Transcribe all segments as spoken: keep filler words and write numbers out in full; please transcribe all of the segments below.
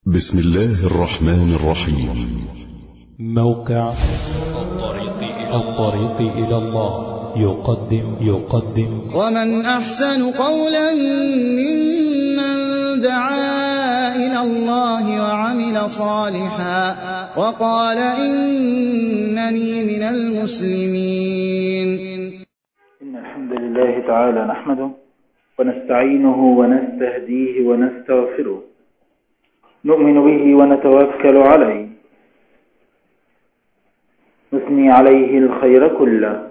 بسم الله الرحمن الرحيم. موقع الطريق إلى الله يقدم يقدم ومن أحسن قولا ممن دعا إلى الله وعمل صالحا وقال إنني من المسلمين. إن الحمد لله تعالى نحمده ونستعينه ونستهديه ونستغفره، نؤمن به ونتوكل عليه، نثني عليه الخير كله،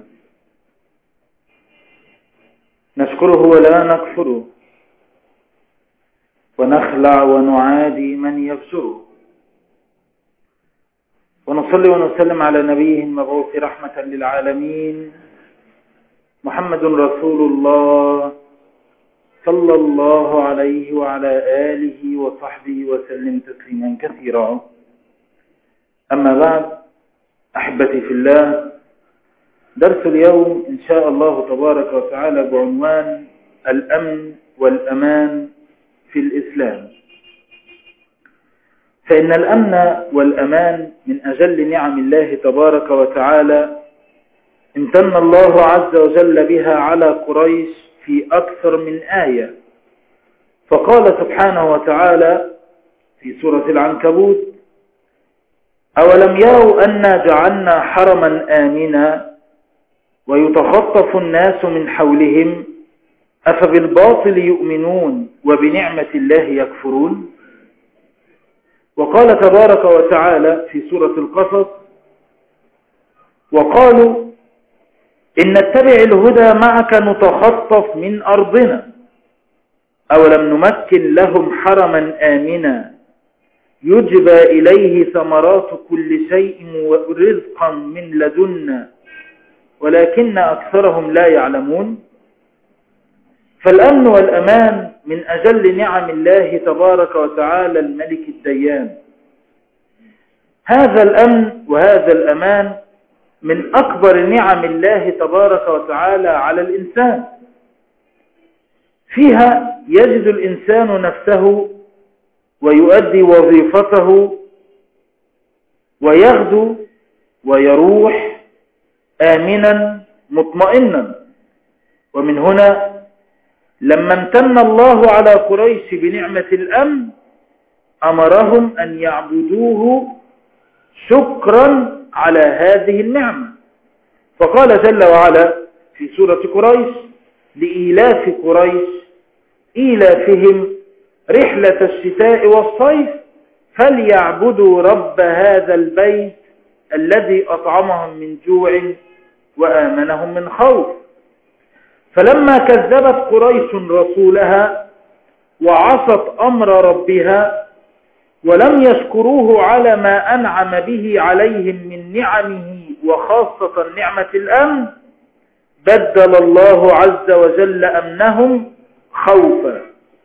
نشكره ولا نكفره، ونخلع ونعادي من يبشره، ونصلي ونسلم على نبيه المبعوث رحمة للعالمين محمد رسول الله صلى الله عليه وعلى آله وصحبه وسلم تسليما كثيرا. أما بعد، أحبتي في الله، درس اليوم إن شاء الله تبارك وتعالى بعنوان الأمن والأمان في الإسلام. فإن الأمن والأمان من أجل نعم الله تبارك وتعالى امتن الله عز وجل بها على قريش في أكثر من آية. فقال سبحانه وتعالى في سورة العنكبوت: أولم يروا أنا جعلنا حرما آمنا ويتخطف الناس من حولهم أفبالباطل يؤمنون وبنعمة الله يكفرون. وقال تبارك وتعالى في سورة القصص: وقالوا إن نتبع الهدى معك نتخطف من أرضنا أولم نمكن لهم حرما آمنا يجبى إليه ثمرات كل شيء ورزقا من لدنا ولكن أكثرهم لا يعلمون. فالأمن والأمان من أجل نعم الله تبارك وتعالى الملك الديان. هذا الأمن وهذا الأمان من أكبر نعم الله تبارك وتعالى على الإنسان. فيها يجد الإنسان نفسه ويؤدي وظيفته ويغدو ويروح آمنا مطمئنا. ومن هنا لما امتن الله على قريش بنعمة الأمن أمرهم أن يعبدوه شكرا على هذه النعمة. فقال جل وعلا في سورة قريش: لإيلاف قريش إيلافهم رحلة الشتاء والصيف فليعبدوا رب هذا البيت الذي أطعمهم من جوع وآمنهم من خوف. فلما كذبت قريش رسولها وعصت أمر ربها ولم يشكروه على ما أنعم به عليهم من نعمه وخاصة نعمة الأمن، بدل الله عز وجل أمنهم خوفا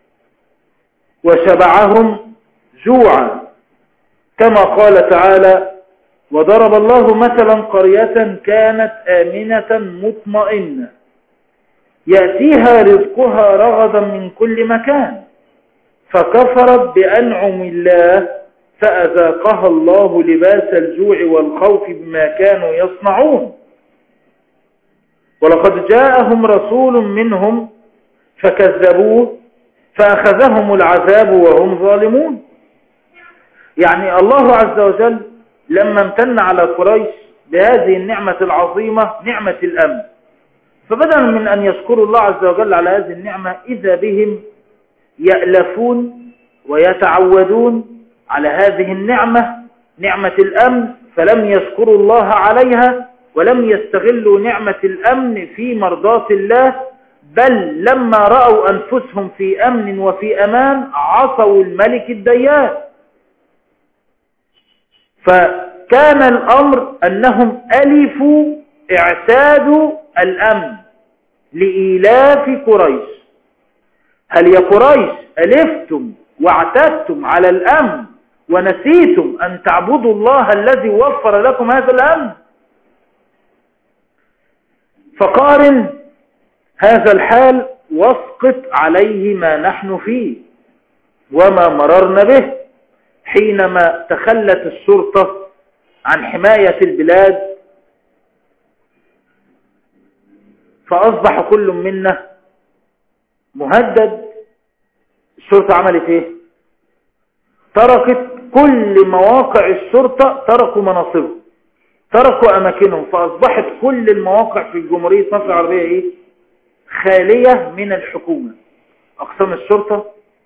وشبعهم جوعا، كما قال تعالى: وضرب الله مثلا قرية كانت آمنة مطمئنة يأتيها رزقها رغدا من كل مكان فكفرت بأنعم الله فأذاقها الله لباس الجوع والخوف بما كانوا يصنعون. ولقد جاءهم رسول منهم فكذبوه فأخذهم العذاب وهم ظالمون. يعني الله عز وجل لما امتن على قريش بهذه النعمة العظيمة نعمة الأمن، فبدلا من أن يشكروا الله عز وجل على هذه النعمة إذا بهم يألفون ويتعودون على هذه النعمة نعمة الأمن، فلم يشكروا الله عليها ولم يستغلوا نعمة الأمن في مرضاة الله، بل لما رأوا أنفسهم في أمن وفي أمان عصوا الملك الديان. فكان الأمر أنهم ألفوا اعتادوا الأمن لإيلاف قريش. هل يا قريش ألفتم واعتدتم على الأمن ونسيتم أن تعبدوا الله الذي وفر لكم هذا الأمن؟ فقارن هذا الحال واسقط عليه ما نحن فيه وما مررنا به. حينما تخلت الشرطة عن حماية البلاد فأصبح كل منا مهدد، الشرطة عملت ايه؟ تركت كل مواقع الشرطة، تركوا مناصبهم، تركوا أماكنهم، فأصبحت كل المواقع في جمهورية مصر العربية ايه؟ خالية من الحكومة. أقسام الشرطة،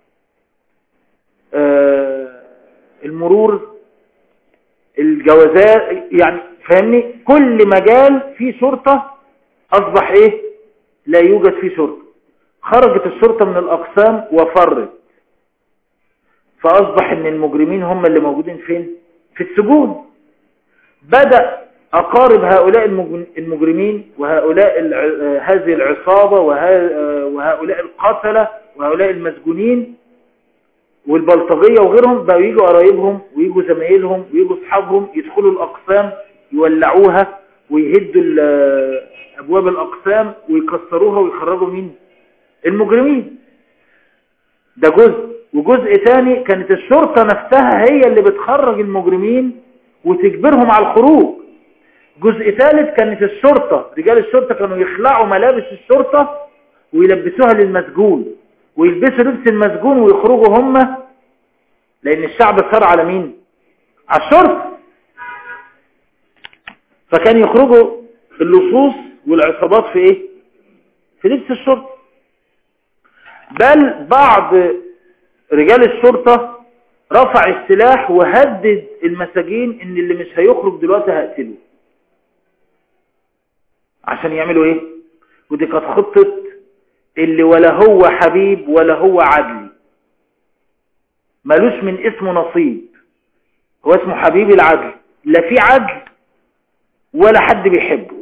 آه المرور، الجوازات، يعني فهمني كل مجال فيه شرطة أصبح إيه؟ لا يوجد فيه شرطة. خرجت الشرطة من الأقسام وفرت، فأصبح أن المجرمين هم اللي موجودين فين؟ في السجون. بدأ أقارب هؤلاء المجرمين وهؤلاء هذه العصابة وهؤلاء القتلة وهؤلاء المسجونين والبلطجية وغيرهم بقوا يجوا قرايبهم ويجوا زمايلهم ويجوا أصحابهم يدخلوا الأقسام يولعوها ويهدوا أبواب الأقسام ويكسروها ويخرجوا مين؟ المجرمين. ده جزء. وجزء تاني كانت الشرطة نفسها هي اللي بتخرج المجرمين وتجبرهم على الخروج. جزء ثالث كانت الشرطة، رجال الشرطة كانوا يخلعوا ملابس الشرطة ويلبسوها للمسجون ويلبسوا لبس المسجون ويخرجوا هم، لأن الشعب صار على مين؟ على الشرطة. فكان يخرجوا اللصوص والعصابات في ايه؟ في لبس الشرطة. بل بعض رجال الشرطة رفع السلاح وهدد المساجين ان اللي مش هيخرج دلوقتي هقتله، عشان يعملوا ايه؟ ودي كانت خطة اللي ولا هو حبيب ولا هو عدلي، مالوش من اسمه نصيب، هو اسمه حبيب العدل، لا في عدل ولا حد بيحبه.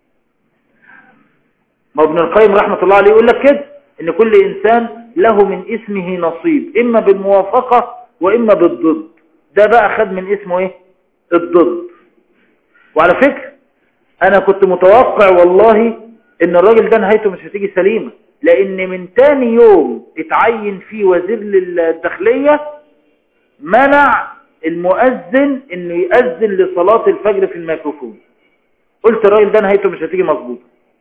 ما ابن القيم رحمة الله عليه يقول لك كده، ان كل انسان له من اسمه نصيب، اما بالموافقة واما بالضد. ده بقى خد من اسمه ايه؟ الضد. وعلى فكرة انا كنت متوقع والله ان الراجل ده نهايته مش هتيجي سليمة، لان من تاني يوم اتعين فيه وزير للداخلية منع المؤذن انه يأذن لصلاة الفجر في الميكروفون. قلت الراجل ده نهايته مش هتيجي مظبوط.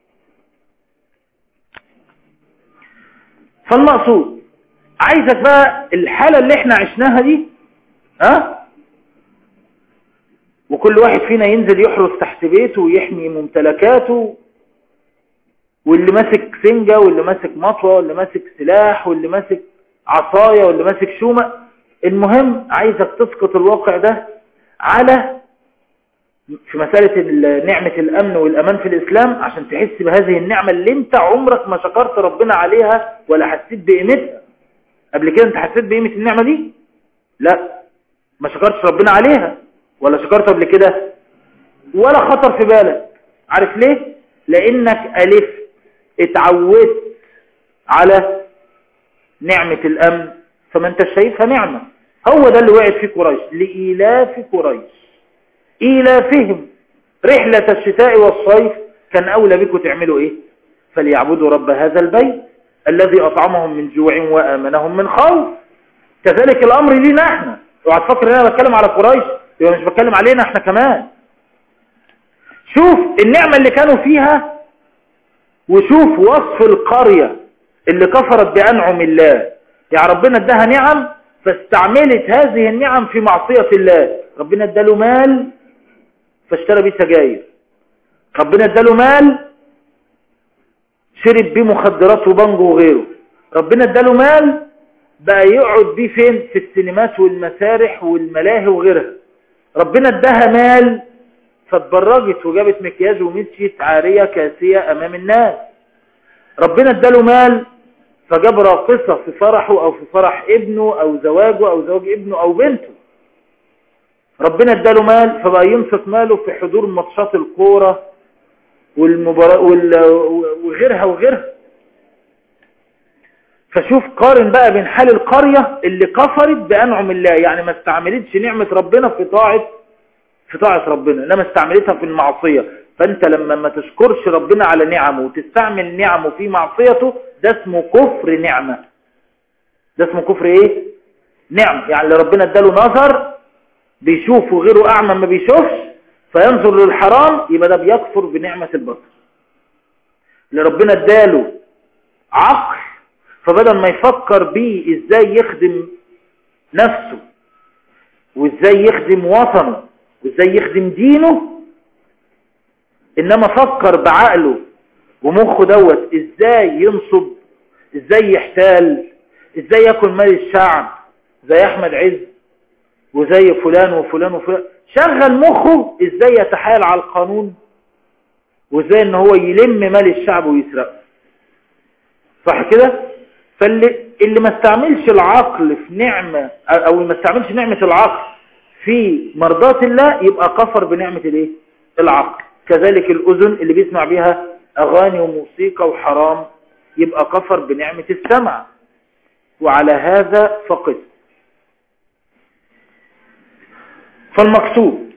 فالمقصود عايزك بقى الحالة اللي احنا عشناها دي، ها، وكل واحد فينا ينزل يحرس تحت بيته ويحمي ممتلكاته، واللي ماسك سنجة واللي ماسك مطوة واللي ماسك سلاح واللي ماسك عصاية واللي ماسك شومة. المهم عايزك تسقط الواقع ده على في مسألة نعمة الأمن والأمان في الإسلام، عشان تحس بهذه النعمة اللي انت عمرك ما شكرت ربنا عليها ولا حسيت بقيمتها. قبل كده انت حسيت بقيمة النعمة دي؟ لا، ما شكرتش ربنا عليها ولا شكرت قبل كده ولا خطر في بالك. عارف ليه؟ لأنك ألف اتعودت على نعمة الأمن فما انت شايفها نعمة. هو ده اللي وقعت فيه قريش، لإيلاف قريش إيلافهم رحلة الشتاء والصيف، كان أولى بكم تعملوا إيه؟ فليعبدوا رب هذا البيت الذي أطعمهم من جوع وآمنهم من خوف. كذلك الأمر لينا احنا. اوعى تفكر ان انا بتكلم على قريش يبقى مش بتكلم علينا احنا كمان. شوف النعمة اللي كانوا فيها وشوف وصف القرية اللي كفرت بأنعم الله. يعني ربنا اداها نعم فاستعملت هذه النعم في معصية الله. ربنا اداله مال فاشترى بيه سجاير، ربنا اداله مال شرب بيه مخدرات وبنجو وغيره، ربنا اداله مال بقى يقعد بيه فين؟ في السينمات والمسارح والملاهي وغيرها. ربنا اداها مال فاتبرجت وجابت مكياج ومشيت عارية كاسية امام الناس. ربنا اداله مال فجاب راقصة في فرحه او في فرح ابنه او زواجه او زواج ابنه او بنته. ربنا اداله مال فبقى ينفق ماله في حضور ماتشات الكورة والمباراة وغيرها وغيرها. فشوف قارن بقى بين حال القرية اللي كفرت بأنعم الله، يعني ما استعملتش نعمة ربنا في طاعة في طاعة ربنا، انما استعملتها في المعصية. فانت لما ما تشكرش ربنا على نعمه وتستعمل نعمه في معصيته ده اسمه كفر نعمة. ده اسمه كفر ايه؟ نعم، يعني اللي ربنا اداله نظر بيشوف وغيره أعمى ما بيشوفش فينظر للحرام، يبقى ده بيكفر بنعمة البصر. اللي ربنا اداله عقل فبدل ما يفكر بيه ازاي يخدم نفسه وازاي يخدم وطنه وازاي يخدم دينه، انما فكر بعقله ومخه دوت ازاي ينصب، ازاي يحتال، ازاي ياكل مال الشعب زي احمد عز وزي فلان وفلان وفلان. شغل مخه ازاي يتحايل على القانون وازاي ان هو يلم مال الشعب ويسرقه. صح كده؟ فاللي اللي ما استعملش العقل في نعمة او ما استعملش نعمة العقل في مرضات الله يبقى كفر بنعمة الايه؟ العقل. كذلك الاذن اللي بيسمع بيها اغاني وموسيقى وحرام يبقى كفر بنعمة السمع. وعلى هذا فقط. فالمقصود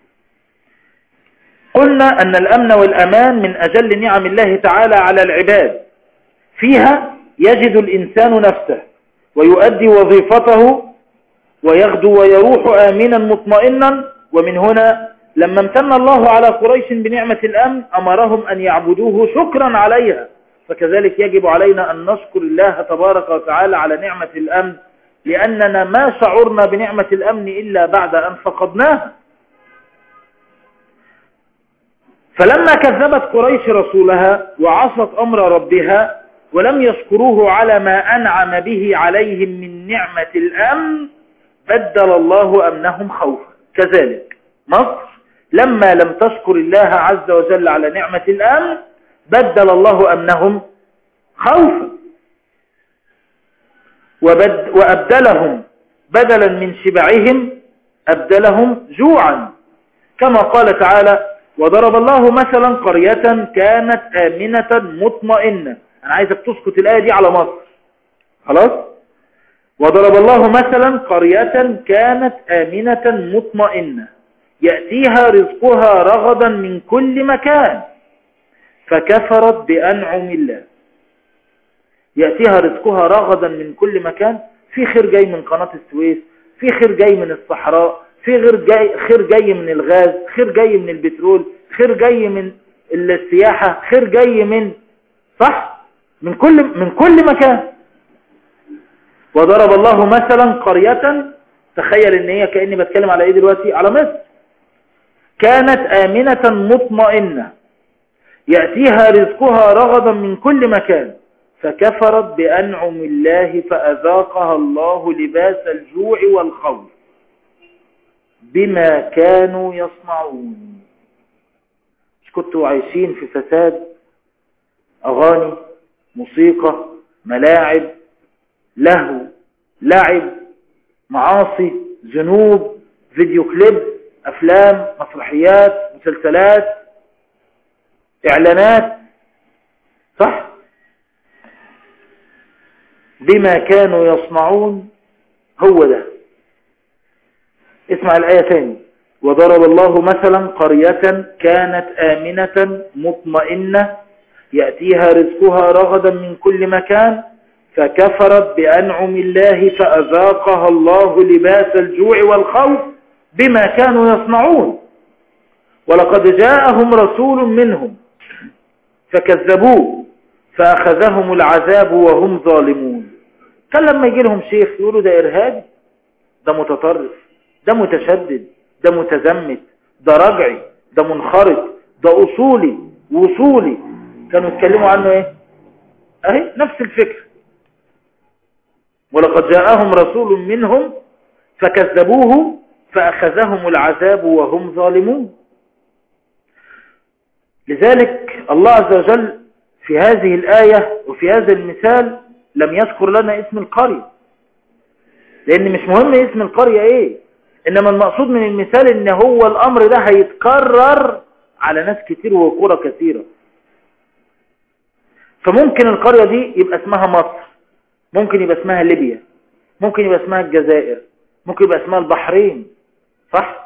قلنا أن الأمن والأمان من أجل نعم الله تعالى على العباد، فيها يجد الإنسان نفسه ويؤدي وظيفته ويغدو ويروح آمنا مطمئنا. ومن هنا لما امتن الله على قريش بنعمة الأمن أمرهم أن يعبدوه شكرا عليها، فكذلك يجب علينا أن نشكر الله تبارك وتعالى على نعمة الأمن، لأننا ما شعرنا بنعمة الأمن إلا بعد أن فقدناها. فلما كذبت قريش رسولها وعصت أمر ربها ولم يشكروه على ما أنعم به عليهم من نعمة الأمن بدل الله أمنهم خوفا. كذلك مصر لما لم تشكر الله عز وجل على نعمة الأمن بدل الله أمنهم خوفا وأبدلهم بدلا من شبعهم أبدلهم جوعا، كما قال تعالى: وضرب الله مثلا قرية كانت آمنة مطمئنة. أنا عايزك تسكت الآية دي على مصر. خلاص؟ وضرب الله مثلا قرية كانت آمنة مطمئنة يأتيها رزقها رغدا من كل مكان فكفرت بأنعم الله. يأتيها رزقها رغدا من كل مكان، في خير جاي من قناة السويس، في خير جاي من الصحراء، في غير جاي خير جاي من الغاز، خير جاي من البترول، خير جاي من السياحة، خير جاي من صح من كل من كل مكان. وضرب الله مثلا قرية، تخيل ان هي كأني بتكلم على ايه دلوقتي؟ على مصر. كانت آمنة مطمئنة يأتيها رزقها رغدا من كل مكان فكفرت بأنعم الله فأذاقها الله لباس الجوع والخوف بما كانوا يصنعون. مش كنتوا عايشين في فساد؟ أغاني، موسيقى، ملاعب، لهو، لعب، معاصي، ذنوب، فيديو كليب، أفلام، مسرحيات، مسلسلات، إعلانات، صح؟ بما كانوا يصنعون. هو ده. اسمع الآية ثاني: وضرب الله مثلا قرية كانت آمنة مطمئنة يأتيها رزقها رغدا من كل مكان فكفرت بأنعم الله فأذاقها الله لباس الجوع والخوف بما كانوا يصنعون. ولقد جاءهم رسول منهم فكذبوه فأخذهم العذاب وهم ظالمون. كان لما يجي لهم شيخ يقولوا ده إرهابي، ده متطرف، ده متشدد، ده متزمت، ده رجعي، ده منخرط، ده أصولي وصولي، كانوا يتكلموا عنه ايه؟ اهي نفس الفكرة. ولقد جاءهم رسول منهم فكذبوه فأخذهم العذاب وهم ظالمون. لذلك الله عز وجل في هذه الآية وفي هذا المثال لم يذكر لنا اسم القرية، لأن مش مهم اسم القرية ايه، إنما المقصود من المثال إن هو الأمر ده هيتكرر على ناس كتير وقرى كثيرة. فممكن القرية دي يبقى اسمها مصر، ممكن يبقى اسمها ليبيا، ممكن يبقى اسمها الجزائر، ممكن يبقى اسمها البحرين، صح؟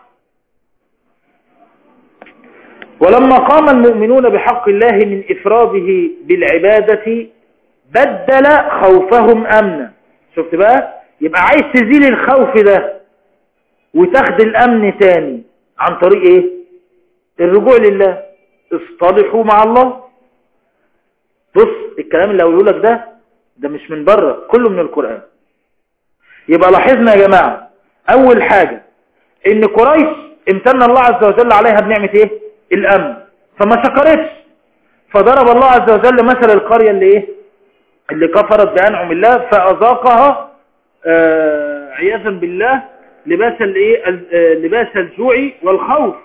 ولما قام المؤمنون بحق الله من إفراده بالعبادة بدل خوفهم أمنا. شفت بقى؟ يبقى عايز تزيل الخوف ده وتاخد الامن تاني عن طريق ايه؟ الرجوع لله. اصطلحوا مع الله. بص الكلام اللي هقوله لك ده ده مش من بره، كله من القرآن. يبقى لاحظنا يا جماعة اول حاجة ان قريش امتن الله عز وجل عليها بنعمة ايه؟ الامن، فما شكرتش، فضرب الله عز وجل مثل القرية اللي ايه؟ اللي كفرت بأنعم الله فأذاقها آه عياذا بالله لباس الايه؟ لباس الجوع والخوف.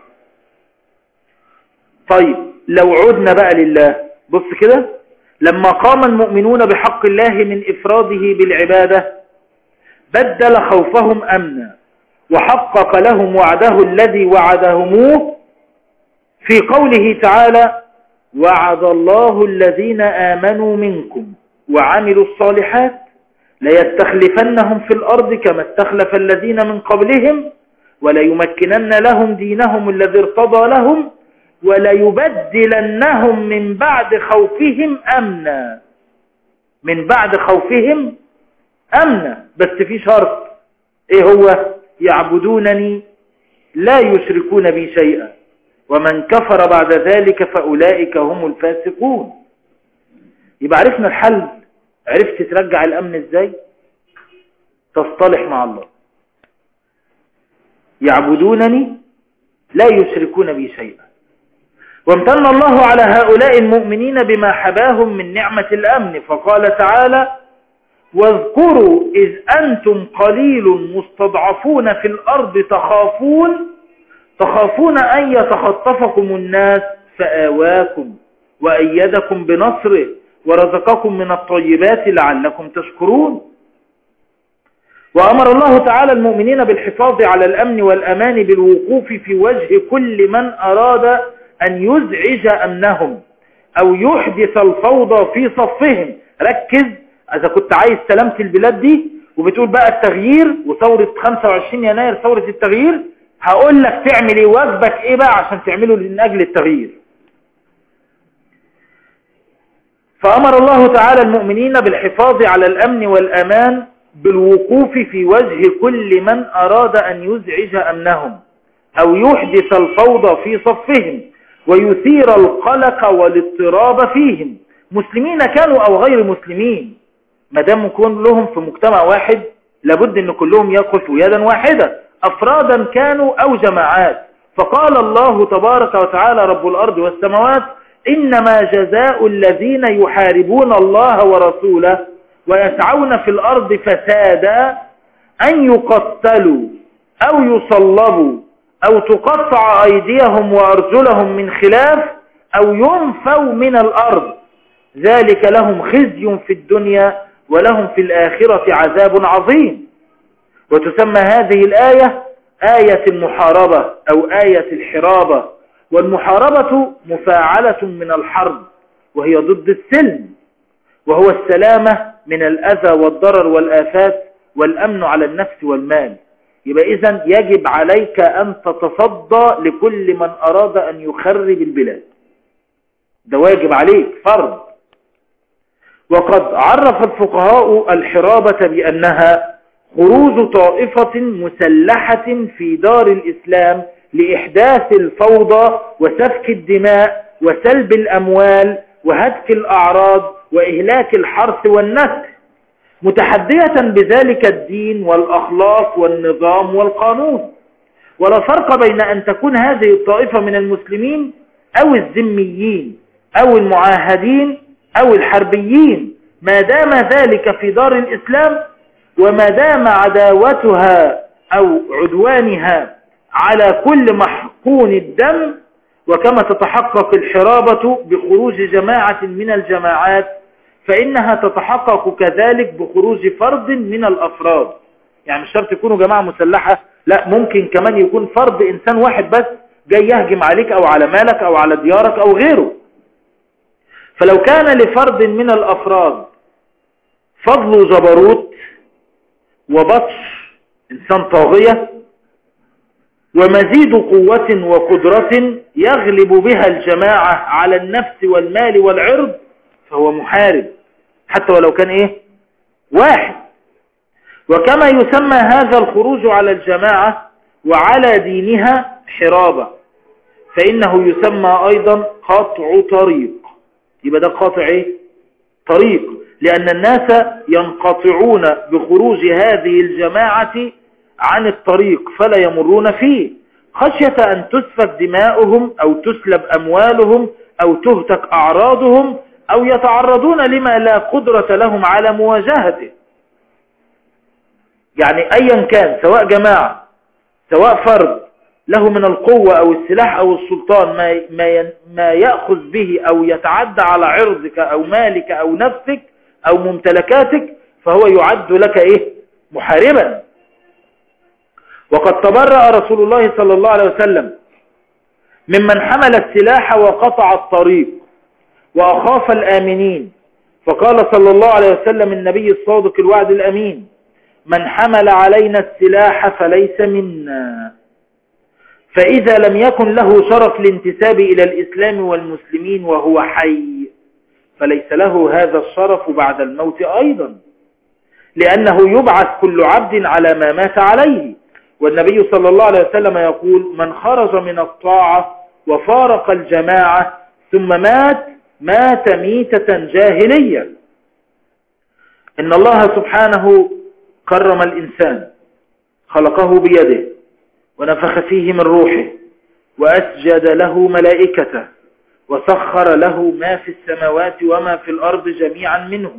طيب لو عدنا بقى لله، بص كده، لما قام المؤمنون بحق الله من إفراده بالعبادة بدل خوفهم أمنا وحقق لهم وعده الذي وعدهموه في قوله تعالى: وعد الله الذين آمنوا منكم وعملوا الصالحات ليستخلفنهم في الأرض كما استخلف الذين من قبلهم وليمكنن لهم دينهم الذي ارتضى لهم وليبدلنهم من بعد خوفهم أمنا. من بعد خوفهم أمنا، بس في شرط، ايه هو؟ يعبدونني لا يشركون بي شيئا ومن كفر بعد ذلك فأولئك هم الفاسقون. يبقى عرفنا الحل. عرفت ترجع الأمن ازاي؟ تصطلح مع الله. يعبدونني لا يشركون بي شيئا. وامتن الله على هؤلاء المؤمنين بما حباهم من نعمة الأمن، فقال تعالى: واذكروا إذ أنتم قليل مستضعفون في الأرض تخافون تخافون أن يتخطفكم الناس فآواكم وأيدكم بنصره ورزقكم من الطيبات لعلكم تشكرون. وأمر الله تعالى المؤمنين بالحفاظ على الأمن والأمان بالوقوف في وجه كل من أراد أن يزعج أمنهم أو يحدث الفوضى في صفهم. ركز، إذا كنت عايز سلامة البلاد دي وبتقول بقى التغيير وثورة خمسة وعشرين يناير ثورة التغيير، هقول لك تعمل ايه، واجبك ايه بقى عشان تعمله من أجل التغيير. فأمر الله تعالى المؤمنين بالحفاظ على الأمن والأمان بالوقوف في وجه كل من أراد أن يزعج أمنهم أو يحدث الفوضى في صفهم ويثير القلق والاضطراب فيهم، مسلمين كانوا أو غير مسلمين. ما دام يكون لهم في مجتمع واحد لابد أن كلهم يقفوا يدا واحدة، أفرادا كانوا أو جماعات. فقال الله تبارك وتعالى رب الأرض والسماوات: إنما جزاء الذين يحاربون الله ورسوله ويسعون في الأرض فسادا أن يقتلوا أو يصلبوا أو تقطع أيديهم وأرجلهم من خلاف أو ينفوا من الأرض، ذلك لهم خزي في الدنيا ولهم في الآخرة عذاب عظيم. وتسمى هذه الآية آية المحاربة أو آية الحرابة. والمحاربة مفاعلة من الحرب وهي ضد السلم، وهو السلامة من الأذى والضرر والآفات والأمن على النفس والمال. يبقى إذن يجب عليك أن تتصدى لكل من أراد أن يخرب البلاد، ده واجب عليك فرض. وقد عرف الفقهاء الحرابة بأنها خروج طائفة مسلحة في دار الإسلام لإحداث الفوضى وسفك الدماء وسلب الأموال وهتك الأعراض وإهلاك الحرث والنسل، متحدية بذلك الدين والأخلاق والنظام والقانون. ولا فرق بين أن تكون هذه الطائفة من المسلمين أو الذميين أو المعاهدين أو الحربيين، ما دام ذلك في دار الإسلام، وما دام عداوتها أو عدوانها على كل محقون الدم. وكما تتحقق الحرابة بخروج جماعة من الجماعات فإنها تتحقق كذلك بخروج فرد من الأفراد. يعني مش شرط يكونوا جماعة مسلحة، لا، ممكن كمان يكون فرد إنسان واحد بس جاي يهجم عليك أو على مالك أو على ديارك أو غيره. فلو كان لفرد من الأفراد فضل جبروت وبطش إنسان طاغية ومزيد قوة وقدرة يغلب بها الجماعة على النفس والمال والعرض، فهو محارب حتى ولو كان إيه؟ واحد. وكما يسمى هذا الخروج على الجماعة وعلى دينها حرابة، فإنه يسمى أيضا قطع طريق. يبقى ده قاطع ايه؟ طريق، لأن الناس ينقطعون بخروج هذه الجماعة عن الطريق فلا يمرون فيه، خشية أن تسفك دماؤهم أو تسلب أموالهم أو تهتك أعراضهم أو يتعرضون لما لا قدرة لهم على مواجهته. يعني أيا كان، سواء جماعة سواء فرد له من القوة أو السلاح أو السلطان ما, ما, ما يأخذ به أو يتعدى على عرضك أو مالك أو نفسك أو ممتلكاتك، فهو يعد لك إيه؟ محاربا. وقد تبرأ رسول الله صلى الله عليه وسلم ممن حمل السلاح وقطع الطريق وأخاف الآمنين، فقال صلى الله عليه وسلم النبي الصادق الوعد الأمين: من حمل علينا السلاح فليس منا. فإذا لم يكن له شرف الانتساب إلى الإسلام والمسلمين وهو حي، فليس له هذا الشرف بعد الموت أيضا، لأنه يبعث كل عبد على ما مات عليه. والنبي صلى الله عليه وسلم يقول: من خرج من الطاعة وفارق الجماعة ثم مات مات ميتة جاهلية. إن الله سبحانه كرم الإنسان، خلقه بيده ونفخ فيه من روحه وأسجد له ملائكته وسخر له ما في السماوات وما في الأرض جميعا منه،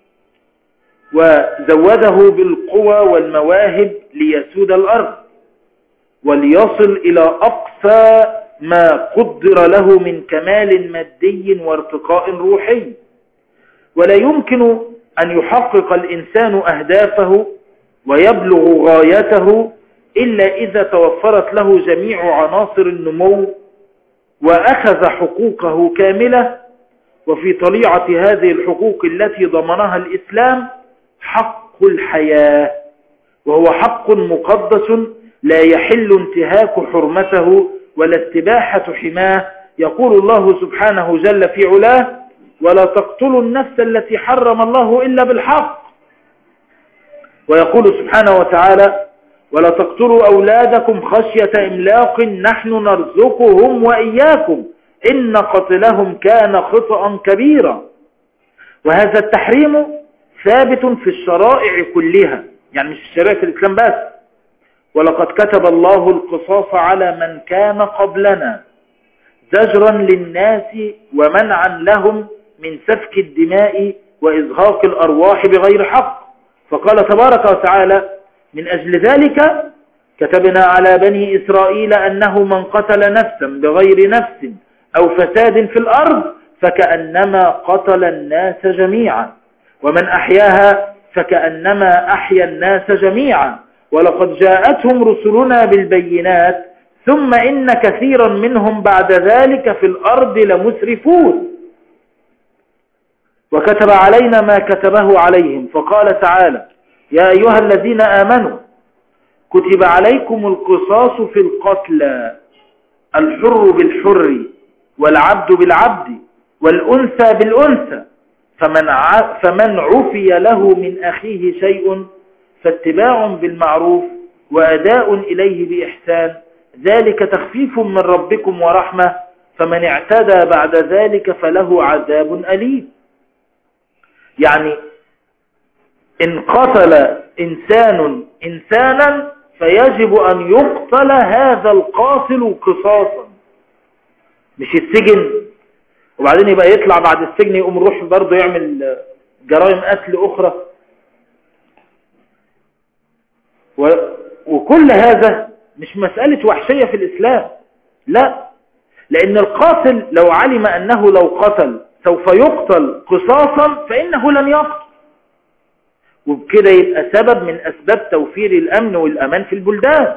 وزوده بالقوى والمواهب ليسود الأرض وليصل إلى أقصى ما قدر له من كمال مادي وارتقاء روحي. ولا يمكن أن يحقق الإنسان أهدافه ويبلغ غايته إلا إذا توفرت له جميع عناصر النمو وأخذ حقوقه كاملة. وفي طليعة هذه الحقوق التي ضمنها الإسلام حق الحياة، وهو حق مقدس لا يحل انتهاك حرمته ولا استباحة حماه. يقول الله سبحانه جل في علاه: ولا تقتلوا النفس التي حرم الله إلا بالحق. ويقول سبحانه وتعالى: ولا تقتلوا أولادكم خشية إملاق نحن نرزقهم وإياكم إن قتلهم كان خطأ كبيرا. وهذا التحريم ثابت في الشرائع كلها، يعني مش في شريعة الإسلام بس. ولقد كتب الله القصاص على من كان قبلنا زجرا للناس ومنعا لهم من سفك الدماء وإزهاق الأرواح بغير حق. فقال تبارك وتعالى: من أجل ذلك كتبنا على بني إسرائيل أنه من قتل نفسا بغير نفس أو فساد في الأرض فكأنما قتل الناس جميعا، ومن أحياها فكأنما أحيا الناس جميعا، ولقد جاءتهم رسلنا بالبينات ثم إن كثيرا منهم بعد ذلك في الأرض لمسرفون. وكتب علينا ما كتبه عليهم، فقال تعالى: يا أيها الذين آمنوا كتب عليكم القصاص في القتلى، الحر بالحر والعبد بالعبد والأنثى بالأنثى، فمن فمن عفي له من أخيه شيء فاتباع بالمعروف وأداء إليه بإحسان، ذلك تخفيف من ربكم ورحمة، فمن اعتدى بعد ذلك فله عذاب أليم. يعني إن قتل إنسان إنسانا فيجب أن يقتل هذا القاتل قصاصا، مش السجن وبعدين يبقى يطلع بعد السجن يقوم يروح برضه يعمل جرائم قتل أخرى. وكل هذا مش مسألة وحشية في الإسلام، لا، لأن القاتل لو علم أنه لو قتل سوف يقتل قصاصا فإنه لن يقتل، وبكده يبقى سبب من أسباب توفير الأمن والأمان في البلدان.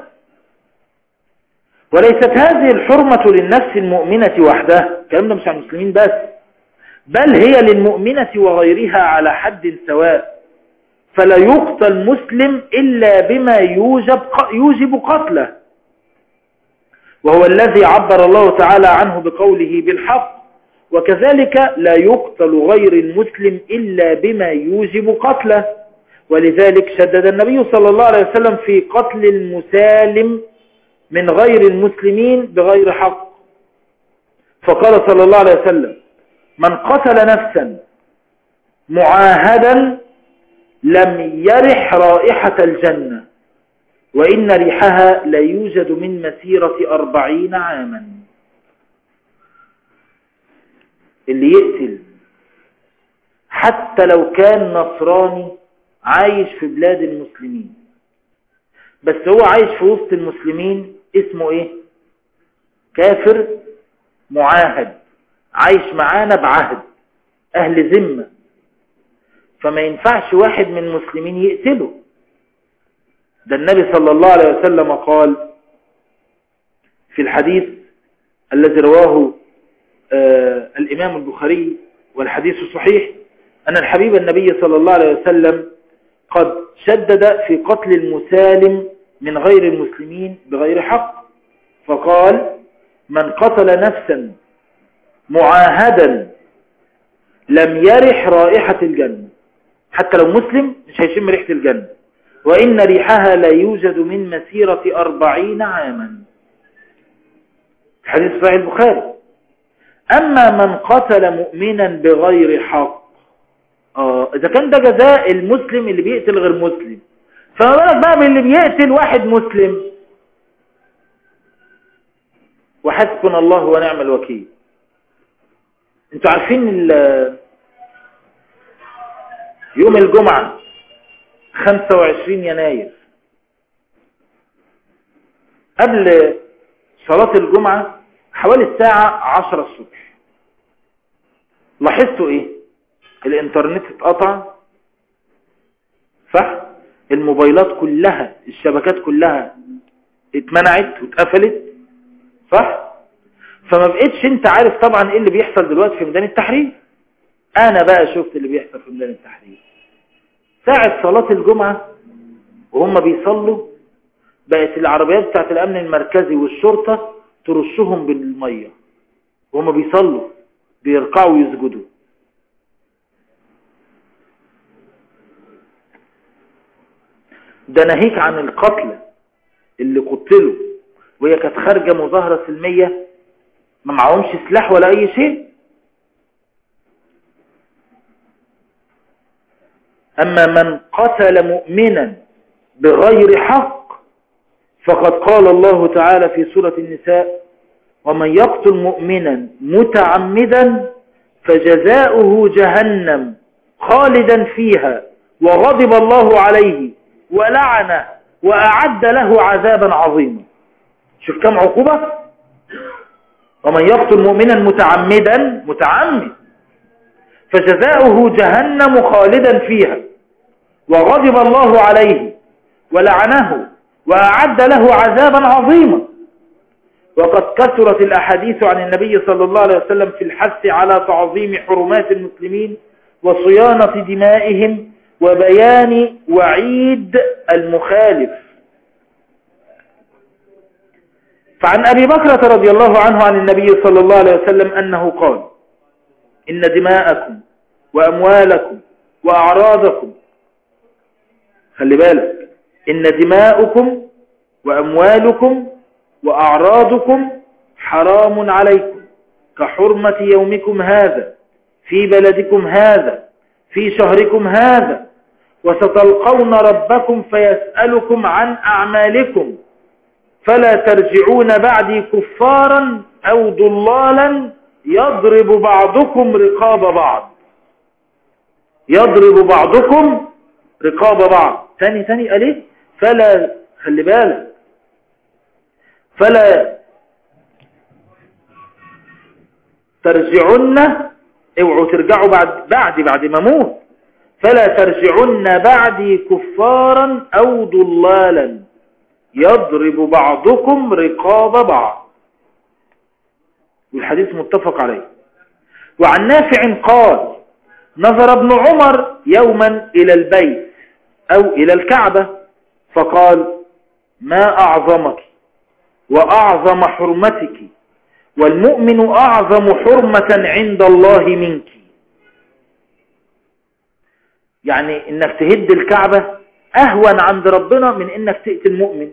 وليست هذه الحرمة للنفس المؤمنة وحدها، الكلام ده مش عن المسلمين بس، بل هي للمؤمنة وغيرها على حد سواء، فلا يقتل مسلم إلا بما يوجب يوجب قتله، وهو الذي عبر الله تعالى عنه بقوله بالحق. وكذلك لا يقتل غير المسلم إلا بما يوجب قتله، ولذلك شدد النبي صلى الله عليه وسلم في قتل المسالم من غير المسلمين بغير حق، فقال صلى الله عليه وسلم: من قتل نفسا معاهدا لم يرح رائحة الجنة وإن ريحها لا يوجد من مسيرة أربعين عاما. اللي يقتل حتى لو كان نصراني عايش في بلاد المسلمين، بس هو عايش في وسط المسلمين، اسمه ايه؟ كافر معاهد، عايش معانا بعهد، اهل ذمة، فما ينفعش واحد من المسلمين يقتله. ده النبي صلى الله عليه وسلم قال في الحديث الذي رواه آه الإمام البخاري والحديث صحيح، أن الحبيب النبي صلى الله عليه وسلم قد شدد في قتل المسالم من غير المسلمين بغير حق، فقال: من قتل نفسا معاهدا لم يرح رائحة الجنة، حتى لو مسلم مش هيشم ريحة الجنة، وإن ريحها لا يوجد من مسيرة أربعين عاما. حديث صحيح البخاري. أما من قتل مؤمنا بغير حق، آه إذا كان ده جزاء المسلم اللي بيقتل غير مسلم، فما بالك بقى باللي بيقتل واحد مسلم؟ وحسبنا الله ونعم الوكيل. انتوا عارفين يوم الجمعة خمسة وعشرين يناير قبل صلاة الجمعة حوالي الساعة عشرة الصبح، لاحظتوا ايه؟ الانترنت اتقطع، صح؟ الموبايلات كلها، الشبكات كلها اتمنعت واتقفلت، صح؟ فما بقيتش انت عارف طبعا ايه اللي بيحصل دلوقتي في ميدان التحرير. انا بقى شفت اللي بيحصل في ميدان التحرير ساعة صلاة الجمعة وهم بيصلوا، بقت العربيات بتاعت الامن المركزي والشرطة ترشهم بالمية وهم بيصلوا، بيرقعوا ويسجدوا. ده ناهيك عن القتلى اللي قتلوا وهي كانت خارجة مظاهرة سلمية، ما معهمش سلاح ولا اي شيء. اما من قتل مؤمنا بغير حق فقد قال الله تعالى في سورة النساء: ومن يقتل مؤمنا متعمدا فجزاؤه جهنم خالدا فيها وغضب الله عليه ولعنه وأعد له عذابا عظيما. شوف كم عقوبة. ومن يقتل مؤمنا متعمدا، متعمد، فجزاؤه جهنم خالدا فيها وغضب الله عليه ولعنه وأعد له عذابا عظيما. وقد كثرت الأحاديث عن النبي صلى الله عليه وسلم في الحث على تعظيم حرمات المسلمين وصيانة دمائهم وبيان وعيد المخالف. فعن أبي بكرة رضي الله عنه عن النبي صلى الله عليه وسلم أنه قال: إن دماءكم وأموالكم وأعراضكم، خلي بالك، إن دماءكم وأموالكم وأعراضكم حرام عليكم كحرمة يومكم هذا في بلدكم هذا في شهركم هذا، وستلقون ربكم فيسألكم عن أعمالكم فلا ترجعون بعدي كفارا أو ضلالا يضرب بعضكم رقاب بعض. يضرب بعضكم رقاب بعض. ثاني ثاني قال ايه؟ فلا، خلي بالك، فلا ترجعن، اوعوا ترجعوا بعد بعد بعد ما موت، فلا ترجعن بعدي كفارا أو ضلالا يضرب بعضكم رقاب بعض. والحديث متفق عليه. وعن نافع قال: نظر ابن عمر يوما إلى البيت أو إلى الكعبة فقال: ما أعظمك وأعظم حرمتك، والمؤمن أعظم حرمة عند الله منك. يعني انك تهد الكعبة اهون عند ربنا من انك تقتل مؤمن.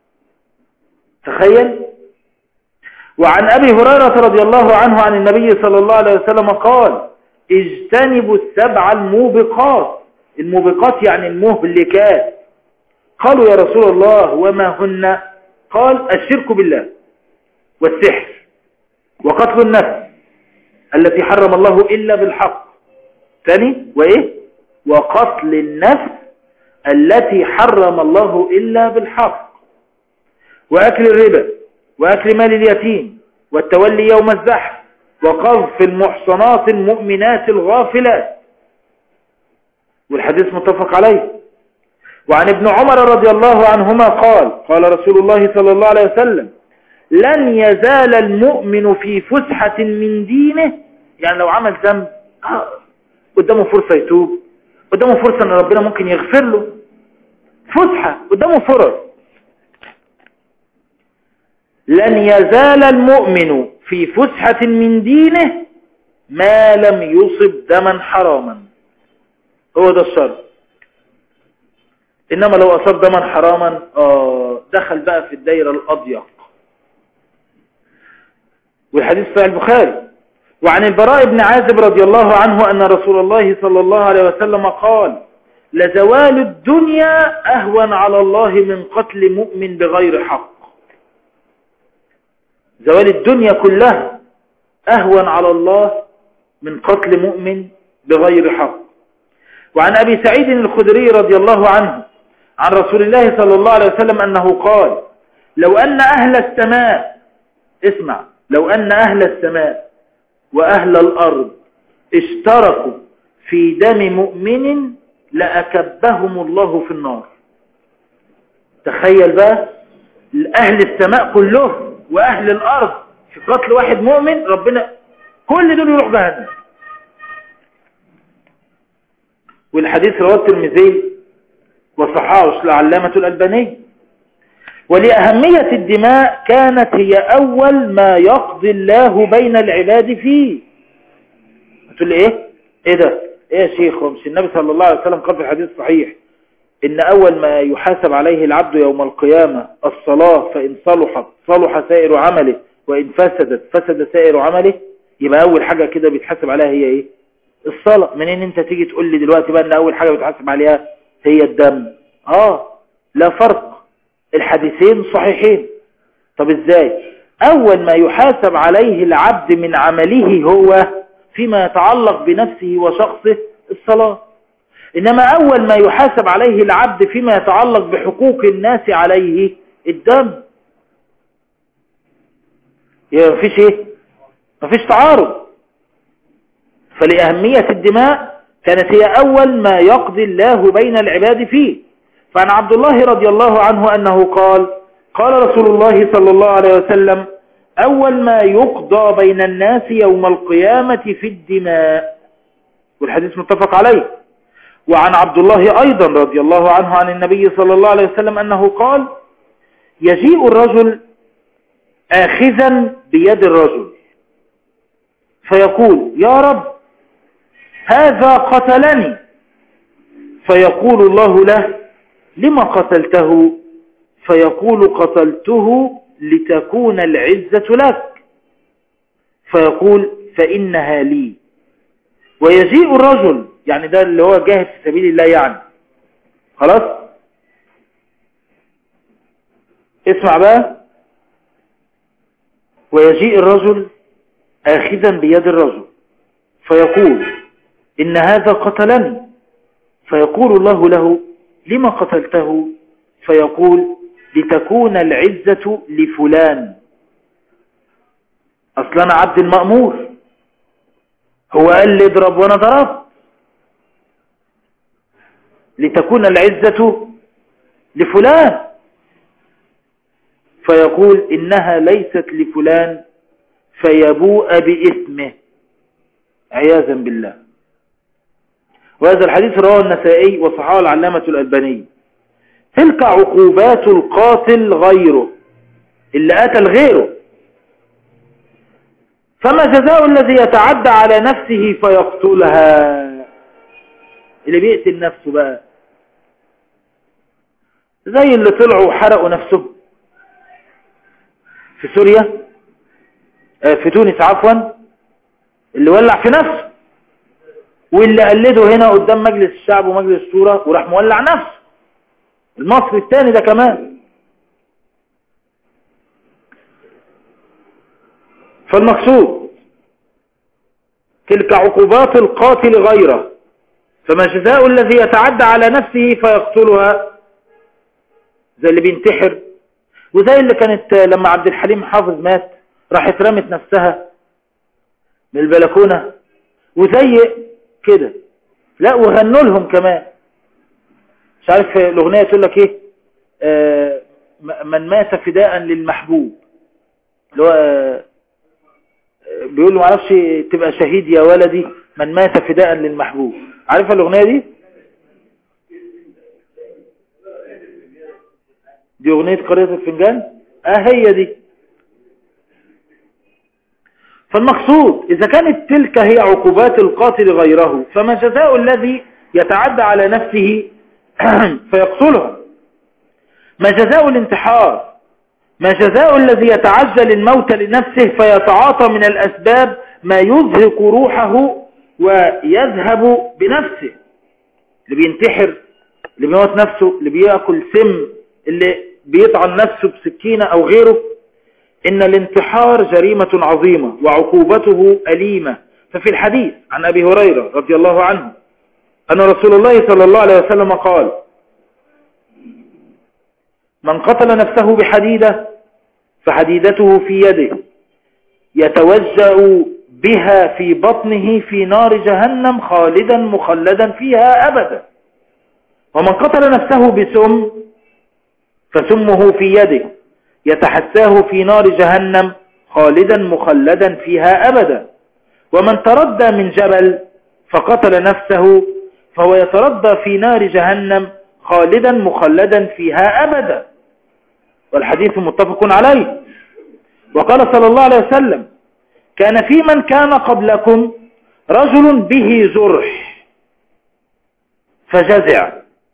تخيل. وعن ابي هريرة رضي الله عنه عن النبي صلى الله عليه وسلم قال اجتنبوا السبع الموبقات. الموبقات يعني المهلكات. قالوا يا رسول الله وما هن؟ قال الشرك بالله والسحر وقتل النفس التي حرم الله إلا بالحق. ثاني وإيه؟ وقتل النفس التي حرم الله إلا بالحق، وأكل الربا، وأكل مال اليتيم، والتولي يوم الزحف، وقذف المحصنات المؤمنات الغافلات. والحديث متفق عليه. وعن ابن عمر رضي الله عنهما قال قال رسول الله صلى الله عليه وسلم لن يزال المؤمن في فسحة من دينه. يعني لو عمل ذنب آه قدامه فرصة يتوب، قدامه فرصة ان ربنا ممكن يغفر له، فسحة قدامه فرص. لن يزال المؤمن في فسحة من دينه ما لم يصب دما حراما. هو ده الشرط. إنما لو أصاب دما حراما آه دخل بقى في الدائرة الأضيق. والحديث صحيح البخاري. وعن البراء بن عازب رضي الله عنه أن رسول الله صلى الله عليه وسلم قال لزوال الدنيا أهون على الله من قتل مؤمن بغير حق. زوال الدنيا كلها أهون على الله من قتل مؤمن بغير حق. وعن أبي سعيد الخدري رضي الله عنه عن رسول الله صلى الله عليه وسلم أنه قال لو أن أهل السماء، اسمع، لو أن أهل السماء وأهل الأرض اشتركوا في دم مؤمن لأكبهم الله في النار. تخيل بقى أهل السماء كلهم وأهل الأرض في قتل واحد مؤمن، ربنا كل دول يروح جهنم. والحديث رواه الترمذي وصححه العلامة الألباني. ولأهمية الدماء كانت هي أول ما يقضي الله بين العباد فيه. هتقول لي إيه؟ إيه ده؟ إيه يا شيخ؟ ومش النبي صلى الله عليه وسلم قال في الحديث الصحيح إن أول ما يحاسب عليه العبد يوم القيامة الصلاة، فإن صلحت صلح سائر عمله، وإن فسدت فسد سائر عمله. يبقى أول حاجة كده بيتحاسب عليها هي إيه؟ الصلاة. منين أنت تيجي تقول لي دلوقتي بقى إن أول حاجة بيتحاسب عليها هي الدم؟ آه لا فرق، الحديثين صحيحين. طب إزاي؟ أول ما يحاسب عليه العبد من عمله هو فيما يتعلق بنفسه وشخصه الصلاة. إنما أول ما يحاسب عليه العبد فيما يتعلق بحقوق الناس عليه الدم. يعني مفيش إيه؟ مفيش تعارض. فلأهمية الدماء كانت هي أول ما يقضي الله بين العباد فيه. فعن عبد الله رضي الله عنه أنه قال قال رسول الله صلى الله عليه وسلم أول ما يقضى بين الناس يوم القيامة في الدماء. والحديث متفق عليه. وعن عبد الله أيضا رضي الله عنه عن النبي صلى الله عليه وسلم أنه قال يجيء الرجل آخذا بيد الرجل فيقول يا رب هذا قتلني، فيقول الله له لما قتلته؟ فيقول قتلته لتكون العزة لك، فيقول فإنها لي. ويجيء الرجل، يعني ده اللي هو جاهد في سبيل الله يعني، خلاص اسمع بقى. ويجيء الرجل آخذا بيد الرجل فيقول إن هذا قتلني، فيقول الله له لما قتلته؟ فيقول لتكون العزة لفلان، أصلا عبد المأمور، هو قال لي اضرب وانا ضربت، لتكون العزة لفلان. فيقول إنها ليست لفلان فيبوء بإثمه عياذا بالله. وهذا الحديث رواه النسائي وصححه العلامة الألباني. تلك عقوبات القاتل غيره، اللي قتل غيره. فما جزاء الذي يتعدى على نفسه فيقتلها؟ اللي بيقتل نفسه بقى زي اللي طلعوا وحرقوا نفسهم في سوريا، في تونس عفوا، اللي ولع في نفسه، واللي قلده هنا قدام مجلس الشعب ومجلس الشورى وراح مولع نفسه، المصري الثاني ده كمان. فالمقصود تلك عقوبات القاتل غيره، فما جزاء الذي يتعدى على نفسه فيقتلها، زي اللي بينتحر، وزي اللي كانت لما عبد الحليم حافظ مات راحت رمت نفسها من البلكونة، وزي كده. لا وغنوا لهم كمان، مش عارف الأغنية تقول لك ايه، آه من مات فداء للمحبوب، اللي هو آه بيقول له معرفش تبقى شهيد يا ولدي من مات فداء للمحبوب. عارفة الأغنية دي؟ دي أغنية قرية الفنجان، اه هي دي. فالمقصود إذا كانت تلك هي عقوبات القاتل غيره، فما جزاء الذي يتعدى على نفسه فيقتلها؟ ما جزاء الانتحار؟ ما جزاء الذي يتعجل الموت لنفسه فيتعاطى من الأسباب ما يزهق روحه ويذهب بنفسه؟ اللي بينتحر، اللي بيموت نفسه، اللي بيأكل سم، اللي بيطعن نفسه بسكينة أو غيره، إن الانتحار جريمة عظيمة وعقوبته أليمة. ففي الحديث عن أبي هريرة رضي الله عنه أن رسول الله صلى الله عليه وسلم قال: من قتل نفسه بحديدة فحديدته في يده يتوجأ بها في بطنه في نار جهنم خالدا مخلدا فيها أبدا. ومن قتل نفسه بسم فسمه في يده يتحساه في نار جهنم خالدا مخلدا فيها أبدا. ومن تردى من جبل فقتل نفسه فهو يتردى في نار جهنم خالدا مخلدا فيها أبدا. والحديث متفق عليه. وقال صلى الله عليه وسلم: كان في من كان قبلكم رجل به جرح فجزع،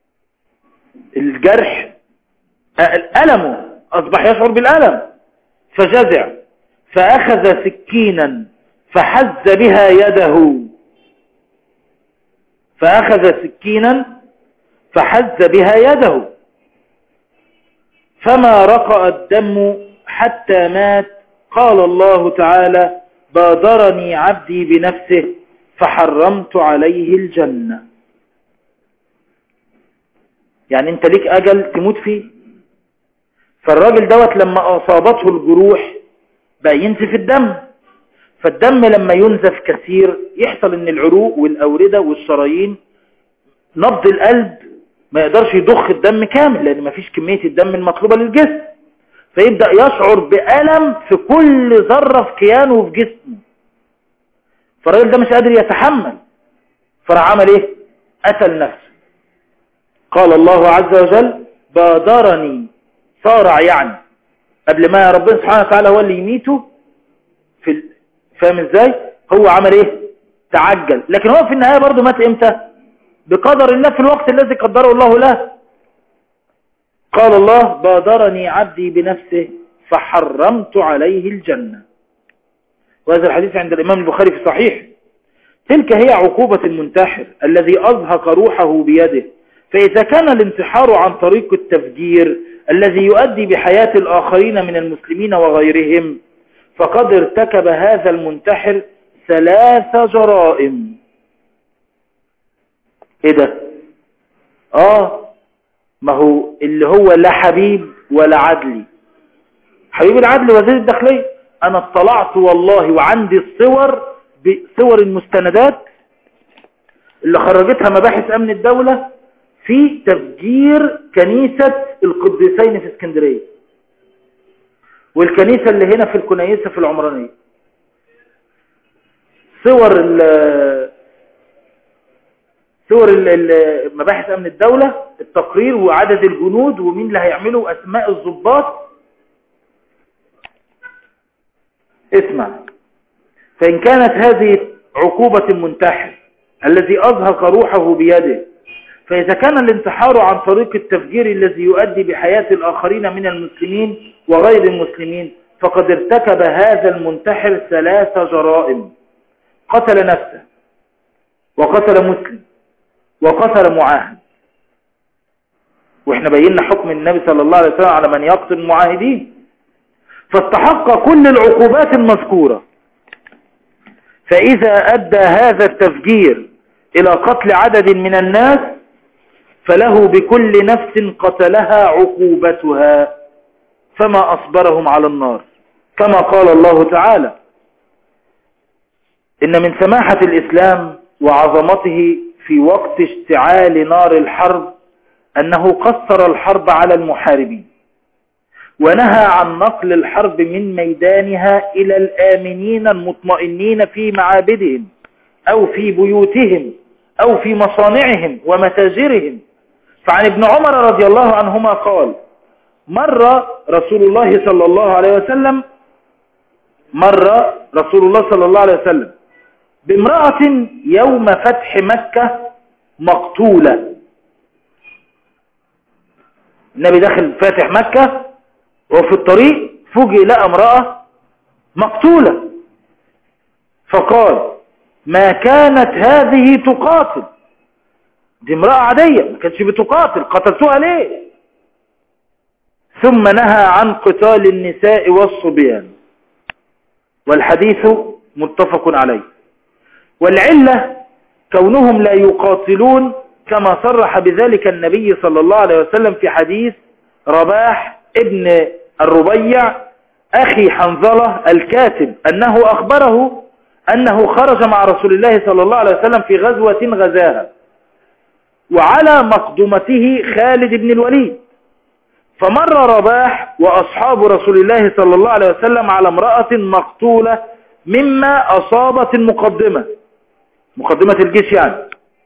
الجرح ألمه أصبح يشعر بالألم، فجزع فأخذ سكينا فحز بها يده فأخذ سكينا فحز بها يده فما رقأ الدم حتى مات. قال الله تعالى: بادرني عبدي بنفسه فحرمت عليه الجنة. يعني انت ليك أجل تموت فيه. فالراجل دوت لما أصابته الجروح بقى ينزف الدم، فالدم لما ينزف كثير يحصل ان العروق والأوردة والشرايين نبض القلب ما يقدرش يضخ الدم كامل لأن ما فيش كمية الدم المطلوبة للجسم، فيبدأ يشعر بألم في كل ذرة في كيانه وفي جسمه. فالراجل ده مش قادر يتحمل، فراح عمل ايه؟ قتل نفسه. قال الله عز وجل: بادرني، صارع يعني قبل ما ربنا سبحانه وتعالى هو اللي يميته في ال... فاهم ازاي؟ هو عمل ايه؟ تعجل، لكن هو في النهاية برضو مات امتى؟ بقدر الله في الوقت الذي قدره الله له. قال الله: بادرني عبدي بنفسه فحرمت عليه الجنة. وهذا الحديث عند الإمام البخاري في صحيح. تلك هي عقوبة المنتحر الذي أزهق روحه بيده. فإذا كان الانتحار عن طريق التفجير الذي يؤدي بحياة الآخرين من المسلمين وغيرهم، فقد ارتكب هذا المنتحر ثلاث جرائم. ايه ده؟ اه ما هو اللي هو لا حبيب ولا عدلي. حبيب العدل وزير الداخلية، انا اطلعت والله وعندي الصور بصور المستندات اللي خرجتها مباحث امن الدولة في تفجير كنيسة القديسين في اسكندرية، والكنيسة اللي هنا في الكنيسة في العمرانية. صور ال صور مباحث امن الدولة، التقرير وعدد الجنود ومين اللي هيعملوا، اسماء الضباط. اسمع: فإن كانت هذه عقوبة المنتحر الذي أزهق روحه بيده. فإذا كان الانتحار عن طريق التفجير الذي يؤدي بحياة الآخرين من المسلمين وغير المسلمين، فقد ارتكب هذا المنتحر ثلاث جرائم: قتل نفسه، وقتل مسلم، وقتل معاهد. واحنا بينا حكم النبي صلى الله عليه وسلم على من يقتل المعاهدين، فاستحق كل العقوبات المذكورة. فإذا أدى هذا التفجير إلى قتل عدد من الناس فله بكل نفس قتلها عقوبتها، فما أصبرهم على النار، كما قال الله تعالى: إن من سماحة الإسلام وعظمته في وقت اشتعال نار الحرب أنه قصر الحرب على المحاربين، ونهى عن نقل الحرب من ميدانها إلى الآمنين المطمئنين في معابدهم أو في بيوتهم أو في مصانعهم ومتاجرهم. فعن ابن عمر رضي الله عنهما قال: مر رسول الله صلى الله عليه وسلم مر رسول الله صلى الله عليه وسلم بامرأة يوم فتح مكة مقتولة. النبي داخل فاتح مكة وفي الطريق فوجئ لقى امرأة مقتولة، فقال: ما كانت هذه تقاتل، دي امرأة عادية ما كانتش بتقاتل، قتلتوها ليه؟ ثم نهى عن قتال النساء والصبيان. والحديث متفق عليه. والعلة كونهم لا يقاتلون كما صرح بذلك النبي صلى الله عليه وسلم في حديث رباح ابن الربيع أخي حنظلة الكاتب أنه أخبره أنه خرج مع رسول الله صلى الله عليه وسلم في غزوة غزاها، وعلى مقدمته خالد بن الوليد، فمر رباح وأصحاب رسول الله صلى الله عليه وسلم على امرأة مقتولة مما أصابت المقدمة، مقدمة الجيش يعني،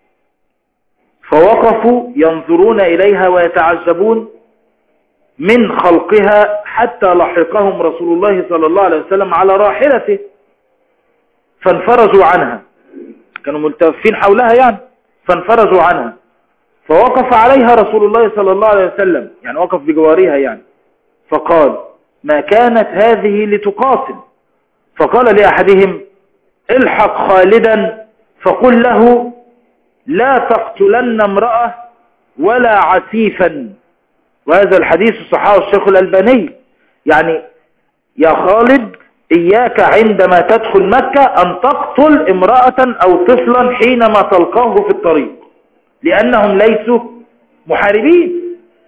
فوقفوا ينظرون إليها ويتعجبون من خلقها حتى لحقهم رسول الله صلى الله عليه وسلم على راحلته فانفرجوا عنها، كانوا ملتفين حولها يعني، فانفرجوا عنها، فوقف عليها رسول الله صلى الله عليه وسلم، يعني وقف بجوارها يعني، فقال: ما كانت هذه لتقاتل. فقال لأحدهم: الحق خالدا فقل له لا تقتلن امرأة ولا عسيفا. وهذا الحديث صححه الشيخ الألباني، يعني يا خالد إياك عندما تدخل مكة أن تقتل امرأة أو طفلا حينما تلقاه في الطريق، لأنهم ليسوا محاربين.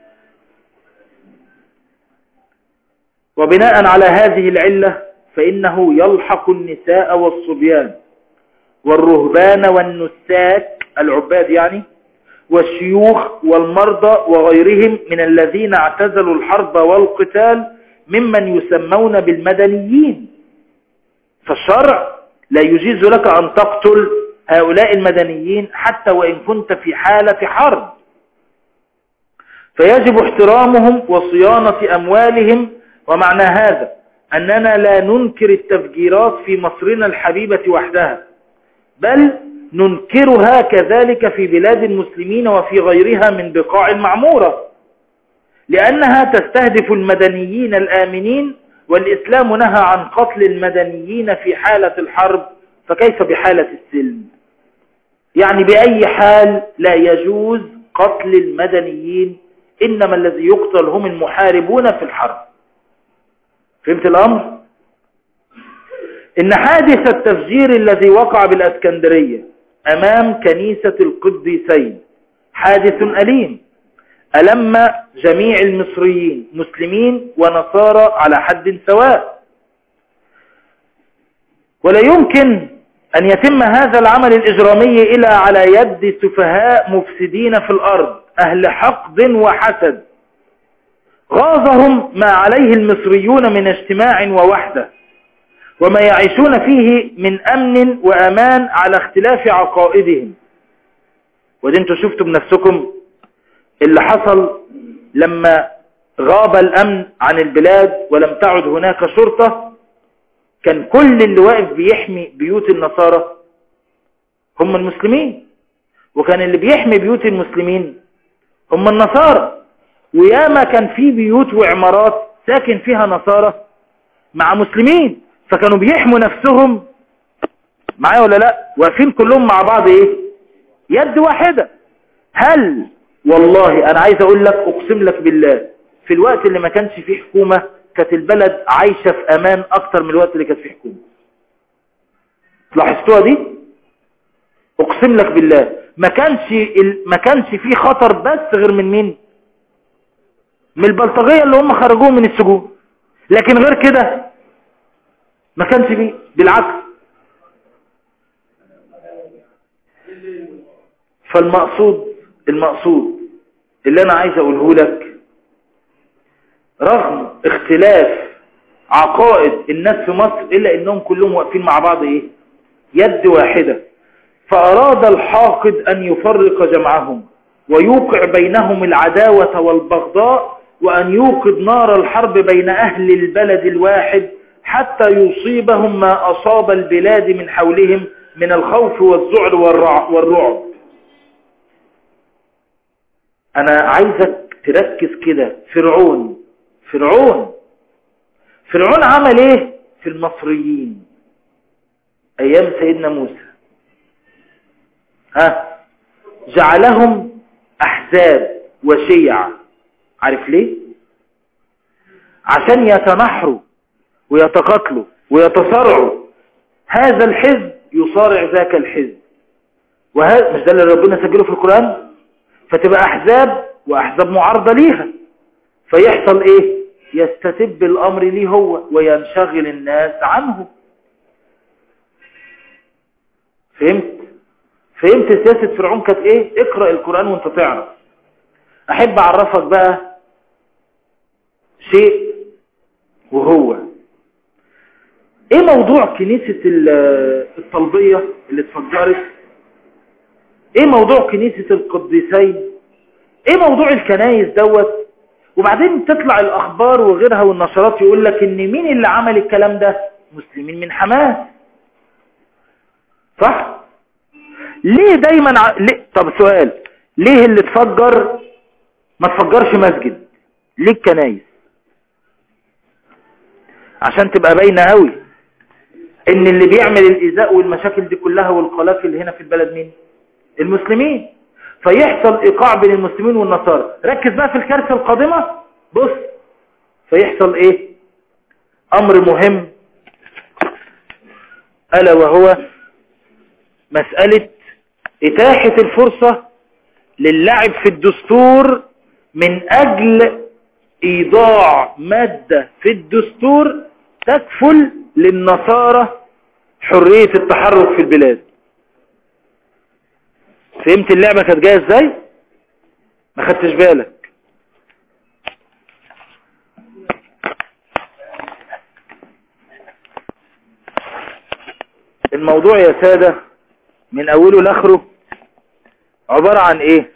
وبناء على هذه العلة فإنه يلحق النساء والصبيان والرهبان والنساك العباد يعني، والشيوخ والمرضى وغيرهم من الذين اعتزلوا الحرب والقتال ممن يسمون بالمدنيين. فالشرع لا يجيز لك أن تقتل هؤلاء المدنيين حتى وإن كنت في حالة حرب، فيجب احترامهم وصيانة أموالهم. ومعنى هذا أننا لا ننكر التفجيرات في مصرنا الحبيبة وحدها، بل ننكرها كذلك في بلاد المسلمين وفي غيرها من بقاع المعمورة، لأنها تستهدف المدنيين الآمنين، والإسلام نهى عن قتل المدنيين في حالة الحرب، فكيف بحالة السلم؟ يعني بأي حال لا يجوز قتل المدنيين، إنما الذي يقتل هم المحاربون في الحرب. فهمت الأمر؟ إن حادث التفجير الذي وقع بالأسكندرية أمام كنيسة القديسين حادث أليم ألم جميع المصريين مسلمين ونصارى على حد سواء، ولا يمكن أن يتم هذا العمل الإجرامي إلا على يد سفهاء مفسدين في الأرض أهل حقد وحسد غاظهم ما عليه المصريون من اجتماع ووحدة وما يعيشون فيه من أمن وأمان على اختلاف عقائدهم. ودي انتوا شفتوا بنفسكم اللي حصل لما غاب الأمن عن البلاد ولم تعد هناك شرطة، كان كل اللي واقف بيحمي بيوت النصارى هم المسلمين، وكان اللي بيحمي بيوت المسلمين هم النصارى، وياما كان في بيوت وعمارات ساكن فيها نصارى مع مسلمين، فكانوا بيحموا نفسهم معايا ولا لا، واقفين كلهم مع بعض ايه، يد واحدة. هل والله انا عايز اقول لك، اقسم لك بالله، في الوقت اللي ما كانش فيه حكومة كانت البلد عايشة في امان اكتر من الوقت اللي كانت فيه حكومة. لاحظتوها دي؟ اقسم لك بالله ما كانش ما كانش فيه خطر بس غير من مين؟ من البلطجية اللي هم خرجوهم من السجون، لكن غير كده ما كانش فيه، بالعكس. فالمقصود المقصود اللي انا عايز اقوله لك، رغم اختلاف عقائد الناس في مصر الا انهم كلهم واقفين مع بعض ايه، يد واحدة. فاراد الحاقد ان يفرق جمعهم ويوقع بينهم العداوة والبغضاء، وان يوقد نار الحرب بين اهل البلد الواحد حتى يصيبهم ما اصاب البلاد من حولهم من الخوف والذعر والرعب. انا عايزك تركز كده. فرعون فرعون فرعون عمل ايه في المصريين ايام سيدنا موسى؟ ها، جعلهم احزاب وشيع. عارف ليه؟ عشان يتنحروا ويتقاتلوا ويتصارعوا، هذا الحزب يصارع ذاك الحزب، وهذا مش ده اللي ربنا سجله في القرآن؟ فتبقى احزاب واحزاب معارضة ليها، فيحصل ايه؟ يستتب الامر ليه هو وينشغل الناس عنه. فهمت؟ فهمت سياسة فرعون كانت ايه؟ اقرأ القرآن وانت تعرف. احب اعرفك بقى شيء، وهو ايه موضوع كنيسة الطلبية اللي اتفجرت؟ ايه موضوع كنيسة القديسين؟ ايه موضوع الكنايس دوت؟ وبعدين تطلع الاخبار وغيرها والنشرات يقول لك ان مين اللي عمل الكلام ده؟ مسلمين من حماس. صح؟ ليه دايما ع... ليه؟ طب سؤال، ليه اللي تفجر ما تفجرش مسجد؟ ليه الكنايس؟ عشان تبقى باينه قوي ان اللي بيعمل الايذاء والمشاكل دي كلها والقلاقل هنا في البلد مين؟ المسلمين. فيحصل ايقاع بين المسلمين والنصارى. ركز بقى في الكارثه القادمه. بص، فيحصل ايه؟ امر مهم، الا وهو مساله اتاحه الفرصه للعب في الدستور من اجل ايضاع ماده في الدستور تكفل للنصارى حريه التحرك في البلاد. فهمت اللعبة كانت جاية ازاي؟ ما خدتش بالك. الموضوع يا سادة من اوله لاخره عبارة عن ايه؟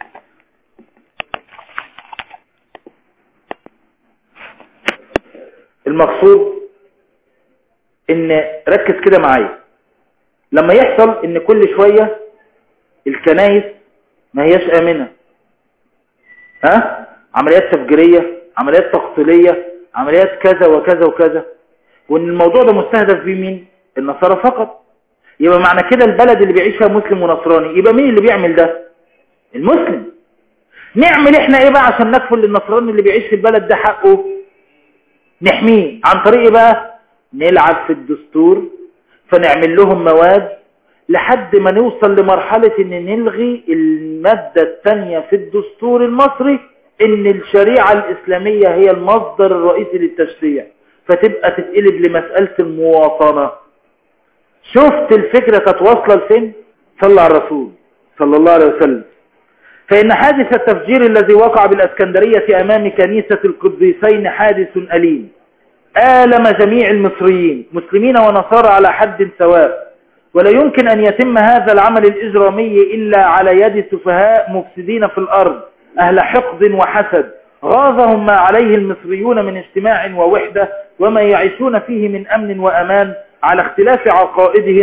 المقصود ان ركز كده معايا، لما يحصل ان كل شوية الكنائس ما هياش آمنة، ها؟ عمليات تفجيرية، عمليات تقتيلية، عمليات كذا وكذا وكذا، وان الموضوع ده مستهدف بيه مين؟ النصارى فقط. يبقى معنى كده البلد اللي بيعيش فيها مسلم ونصراني، يبقى مين اللي بيعمل ده؟ المسلم. نعمل احنا ايه بقى عشان نكفل للنصراني اللي بيعيش في البلد ده حقه؟ نحميه عن طريق ايه بقى؟ نلعب في الدستور، فنعمل لهم مواد لحد ما نوصل لمرحلة ان نلغي المادة الثانية في الدستور المصري ان الشريعة الاسلامية هي المصدر الرئيسي للتشريع، فتبقى تتقلب لمسألة المواطنة. شفت الفكرة كانت واصلة لفين؟ صلى على الرسول صلى الله عليه وسلم. فإن حادث التفجير الذي وقع بالأسكندرية أمام كنيسة القديسين حادث أليم آلم جميع المصريين مسلمين ونصارى على حد سواء، ولا يمكن أن يتم هذا العمل الإجرامي إلا على يد سفهاء مفسدين في الأرض أهل حقد وحسد غاظهم ما عليه المصريون من اجتماع ووحدة وما يعيشون فيه من أمن وأمان على اختلاف عقائدهم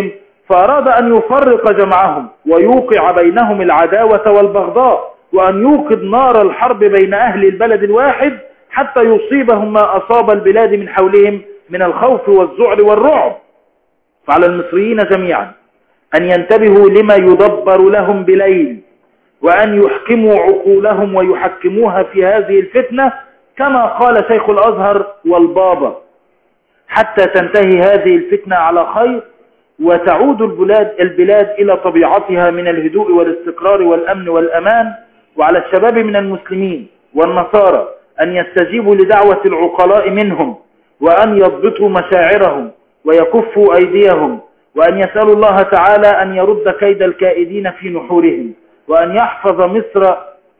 فأراد أن يفرق جمعهم ويوقع بينهم العداوة والبغضاء، وأن يوقد نار الحرب بين أهل البلد الواحد حتى يصيبهم ما أصاب البلاد من حولهم من الخوف والذعر والرعب. فعلى المصريين جميعا أن ينتبهوا لما يدبر لهم بليل، وأن يحكموا عقولهم ويحكموها في هذه الفتنة كما قال شيخ الأزهر والبابا، حتى تنتهي هذه الفتنة على خير، وتعود البلاد, البلاد إلى طبيعتها من الهدوء والاستقرار والأمن والأمان. وعلى الشباب من المسلمين والنصارى أن يستجيبوا لدعوة العقلاء منهم، وأن يضبطوا مشاعرهم ويكفوا أيديهم، وأن يسألوا الله تعالى أن يرد كيد الكائدين في نحورهم، وأن يحفظ مصر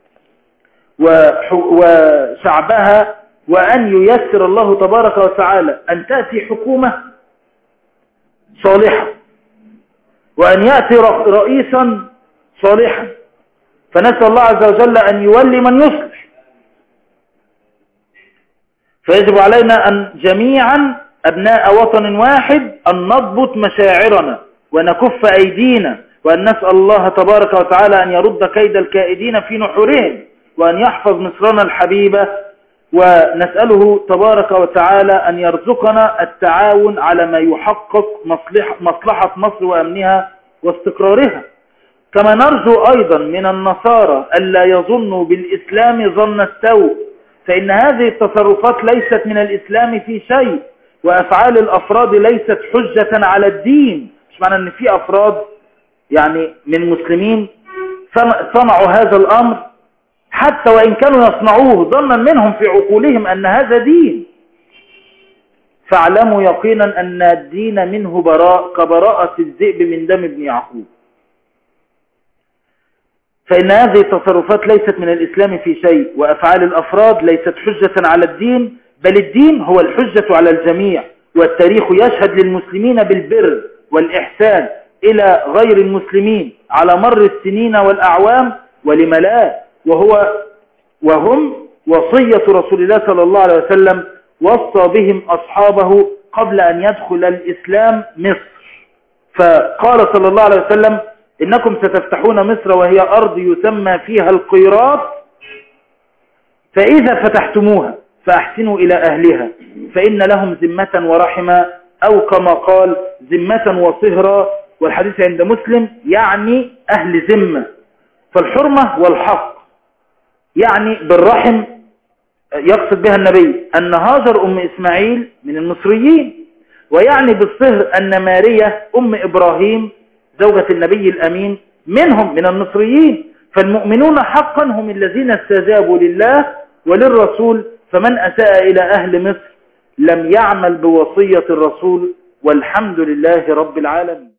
وشعبها، وأن ييسر الله تبارك وتعالى أن تأتي حكومة صالحة، وأن يأتي رئيسا صالحا. فنسأل الله عز وجل أن يولي من يصلح. فيجب علينا أن جميعا أبناء وطن واحد أن نضبط مشاعرنا ونكف أيدينا، وأن نسأل الله تبارك وتعالى أن يرد كيد الكائدين في نحورهم، وأن يحفظ مصرنا الحبيبة، ونسأله تبارك وتعالى أن يرزقنا التعاون على ما يحقق مصلحة مصر وأمنها واستقرارها. كما نرجو أيضا من النصارى ألا يظنوا بالإسلام ظن السوء، فإن هذه التصرفات ليست من الإسلام في شيء، وأفعال الأفراد ليست حجة على الدين. مش معنى أن في أفراد يعني من مسلمين صنعوا هذا الأمر حتى وإن كانوا يصنعوه ظنا منهم في عقولهم أن هذا دين، فاعلموا يقينا أن الدين منه براء كبراءة الذئب من دم ابن يعقوب. فإن هذه التصرفات ليست من الإسلام في شيء، وأفعال الأفراد ليست حجة على الدين، بل الدين هو الحجة على الجميع. والتاريخ يشهد للمسلمين بالبر والإحسان إلى غير المسلمين على مر السنين والأعوام، ولم لا، وهو وهم وصية رسول الله صلى الله عليه وسلم وصى بهم أصحابه قبل أن يدخل الإسلام مصر. فقال صلى الله عليه وسلم: إنكم ستفتحون مصر وهي أرض يسمى فيها القيراط، فإذا فتحتموها فأحسنوا إلى أهلها فإن لهم ذمة ورحمة، أو كما قال ذمة وصهرا، والحديث عند مسلم يعني أهل ذمة. فالحرمة والحق يعني بالرحم يقصد بها النبي أن هاجر أم إسماعيل من المصريين، ويعني بالصهر أن مارية أم إبراهيم زوجة النبي الأمين منهم من المصريين. فالمؤمنون حقا هم الذين استجابوا لله وللرسول، فمن أساء إلى أهل مصر لم يعمل بوصية الرسول، والحمد لله رب العالمين.